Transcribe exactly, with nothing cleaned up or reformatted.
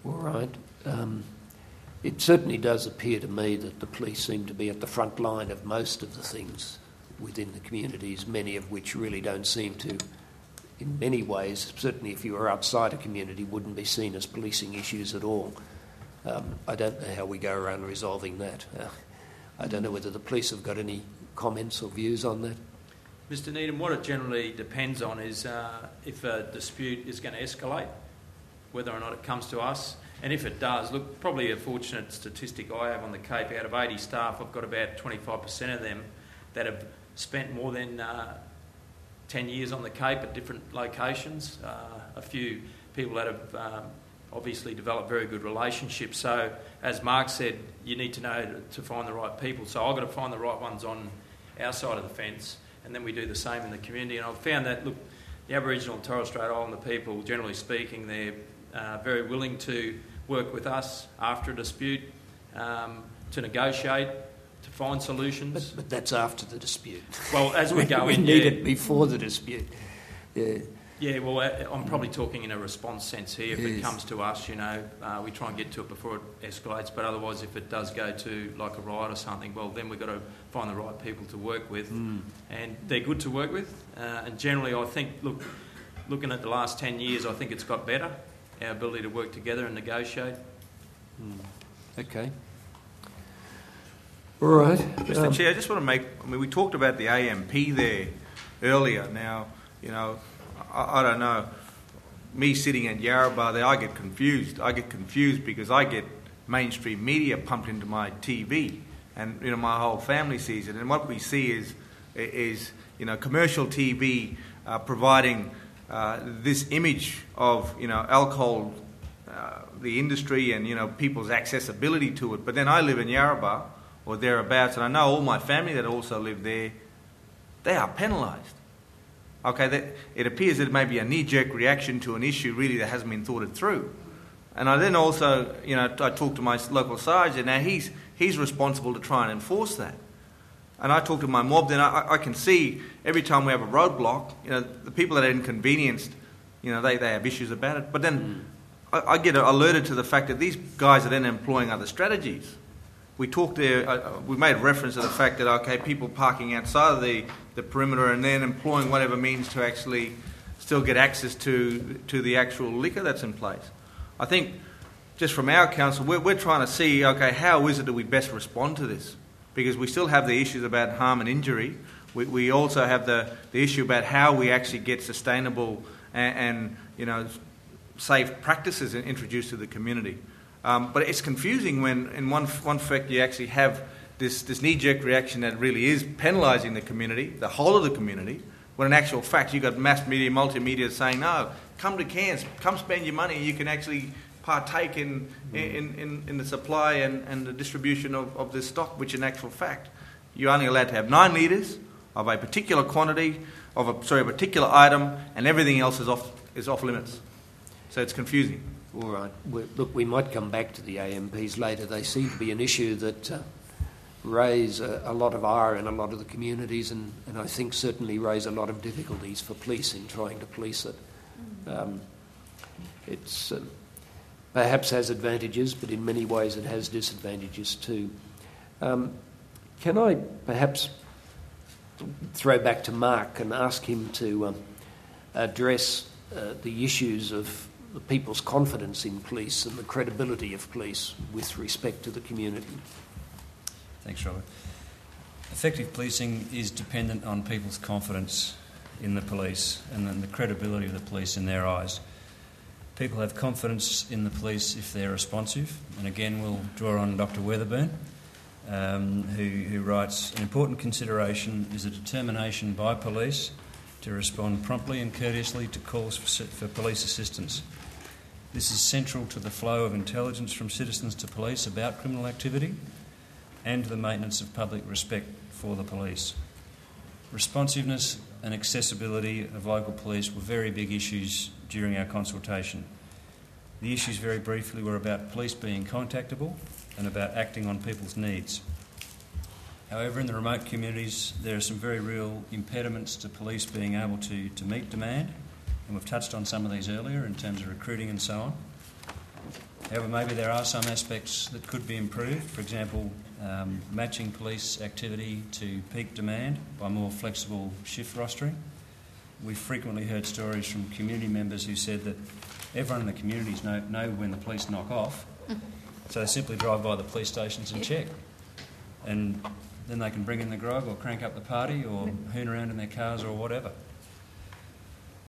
All right. Um, it certainly does appear to me that the police seem to be at the front line of most of the things within the communities, many of which really don't seem to, in many ways, certainly if you were outside a community, wouldn't be seen as policing issues at all. Um, I don't know how we go around resolving that. Uh, I don't know whether the police have got any comments or views on that. Mister Needham, what it generally depends on is uh, if a dispute is going to escalate, whether or not it comes to us. And if it does, look, probably a fortunate statistic I have on the Cape, out of eighty staff, I've got about twenty-five percent of them that have spent more than uh, ten years on the Cape at different locations. Uh, a few people that have um, obviously developed very good relationships. So, as Mark said, you need to know to, to find the right people. So I've got to find the right ones on our side of the fence, and then we do the same in the community. And I've found that, look, the Aboriginal and Torres Strait Islander people, generally speaking, they're uh, very willing to work with us after a dispute, um, to negotiate, to find solutions. But, but that's after the dispute. Well, as we go we in, need yeah. it before the dispute. Yeah. Yeah, well, I'm probably talking in a response sense here. If yes. it comes to us, you know, uh, we try and get to it before it escalates. But otherwise, if it does go to like a riot or something, well, then we've got to find the right people to work with. Mm. And they're good to work with. Uh, and generally, I think, look, looking at the last ten years, I think it's got better, our ability to work together and negotiate. Mm. Okay. All right. Mister Um, Chair, I just want to make, I mean, we talked about the A M P there earlier. Now, you know, I, I don't know, me sitting at Yarrabah there, I get confused. I get confused because I get mainstream media pumped into my T V, and, you know, my whole family sees it. And what we see is, is you know, commercial T V uh, providing uh, this image of, you know, alcohol, uh, the industry and, you know, people's accessibility to it. But then I live in Yarrabah or thereabouts, and I know all my family that also live there, they are penalised. Okay, that, it appears that it may be a knee-jerk reaction to an issue really that hasn't been thought it through. And I then also, you know, I talked to my local sergeant. Now he's he's responsible to try and enforce that. And I talked to my mob. Then I, I can see every time we have a roadblock, you know, the people that are inconvenienced, you know, they, they have issues about it. But then mm. I, I get alerted to the fact that these guys are then employing other strategies. We talked there, uh, we made reference to the fact that, okay, people parking outside of the, the perimeter and then employing whatever means to actually still get access to to the actual liquor that's in place. I think just from our council, we're, we're trying to see, okay, how is it that we best respond to this? Because we still have the issues about harm and injury. We, we also have the, the issue about how we actually get sustainable and, and you know, safe practices introduced to the community. Um, but it's confusing when, in one one fact, you actually have this, this knee-jerk reaction that really is penalising the community, the whole of the community, when in actual fact you've got mass media, multimedia saying, no, come to Cairns, come spend your money, you can actually partake in in, in, in the supply and, and the distribution of, of this stock, which in actual fact, you're only allowed to have nine litres of a particular quantity, of a, sorry, a particular item, and everything else is off is off limits. So it's confusing. All right. Well, look, we might come back to the A M Ps later. They seem to be an issue that uh, raise a, a lot of ire in a lot of the communities, and, and I think certainly raise a lot of difficulties for police in trying to police it. Um, it's uh, perhaps has advantages, but in many ways it has disadvantages too. Um, can I perhaps throw back to Mark and ask him to um, address uh, the issues of the people's confidence in police and the credibility of police with respect to the community? Thanks, Robert. Effective policing is dependent on people's confidence in the police and then the credibility of the police in their eyes. People have confidence in the police if they're responsive, and again we'll draw on Doctor Weatherburn, um, who, who writes, an important consideration is a determination by police to respond promptly and courteously to calls for, for police assistance. This is central to the flow of intelligence from citizens to police about criminal activity and to the maintenance of public respect for the police. Responsiveness and accessibility of local police were very big issues during our consultation. The issues, very briefly, were about police being contactable and about acting on people's needs. However, in the remote communities, there are some very real impediments to police being able to, to meet demand, and we've touched on some of these earlier in terms of recruiting and so on. However, maybe there are some aspects that could be improved. For example, um, matching police activity to peak demand by more flexible shift rostering. We've frequently heard stories from community members who said that everyone in the communities know, know when the police knock off, so they simply drive by the police stations and check. And then they can bring in the grog or crank up the party or hoon around in their cars or whatever.